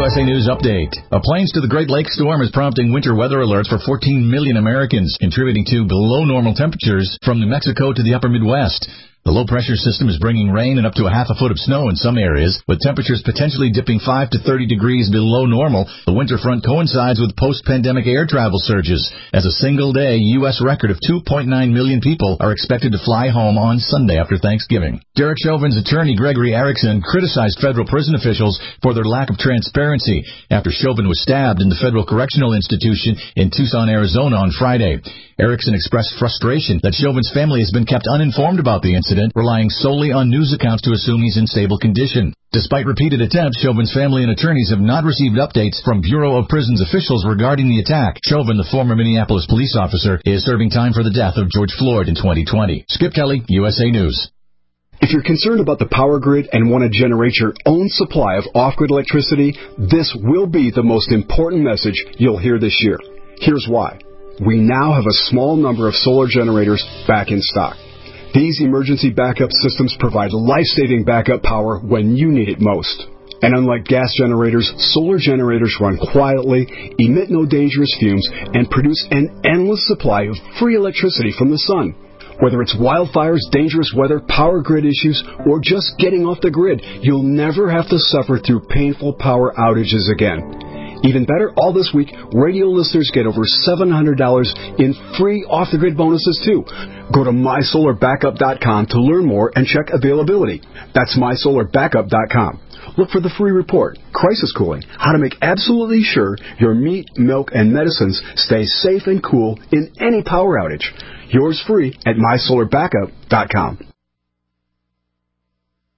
USA News Update. A plains to the Great Lakes storm is prompting winter weather alerts for 14 million Americans, contributing to below normal temperatures from New Mexico to the upper Midwest. The low-pressure system is bringing rain and up to a half a foot of snow in some areas, with temperatures potentially dipping 5 to 30 degrees below normal. The winter front coincides with post-pandemic air travel surges, as a single-day U.S. record of 2.9 million people are expected to fly home on Sunday after Thanksgiving. Derek Chauvin's attorney, Gregory Erickson, criticized federal prison officials for their lack of transparency after Chauvin was stabbed in the Federal Correctional Institution in Tucson, Arizona on Friday. Erickson expressed frustration that Chauvin's family has been kept uninformed about the incident, relying solely on news accounts to assume he's in stable condition. Despite repeated attempts, Chauvin's family and attorneys have not received updates from Bureau of Prisons officials regarding the attack. Chauvin, the former Minneapolis police officer, is serving time for the death of George Floyd in 2020. Skip Kelly, USA News. If you're concerned about the power grid and want to generate your own supply of off-grid electricity, this will be the most important message you'll hear this year. Here's why. We now have a small number of solar generators back in stock. These emergency backup systems provide life-saving backup power when you need it most. And unlike gas generators, solar generators run quietly, emit no dangerous fumes, and produce an endless supply of free electricity from the sun. Whether it's wildfires, dangerous weather, power grid issues, or just getting off the grid, you'll never have to suffer through painful power outages again. Even better, all this week, radio listeners get over $700 in free off-the-grid bonuses, too. Go to MySolarBackup.com to learn more and check availability. That's MySolarBackup.com. Look for the free report, Crisis Cooling, how to make absolutely sure your meat, milk, and medicines stay safe and cool in any power outage. Yours free at MySolarBackup.com.